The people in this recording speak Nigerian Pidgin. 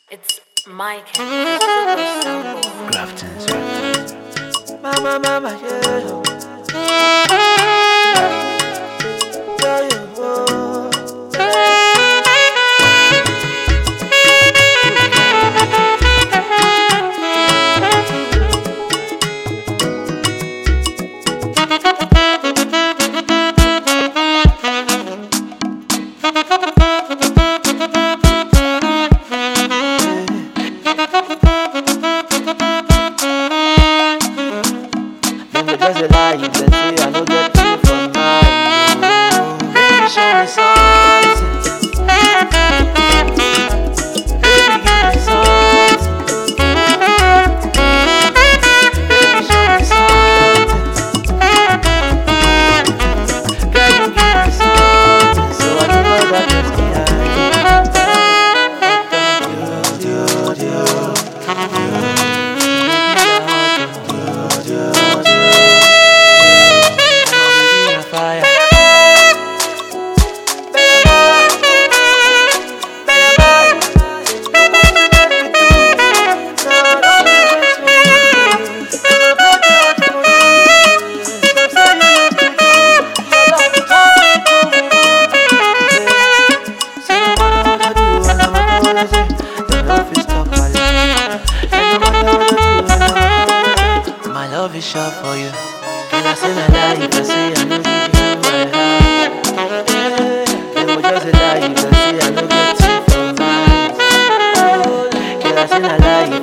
It's Mike Grafton's. Mama, yeah. Yeah, yeah, oh. Just a lie, you can say I know get you from mine. Baby, show me something. Baby, give me something. Baby, show me something. Girl, you give me something, so I know that it's behind. My love is short for you. Can I say my lie if I say I know give you my heart? They will just a lie if I say I know get you from mine. Can I say my lie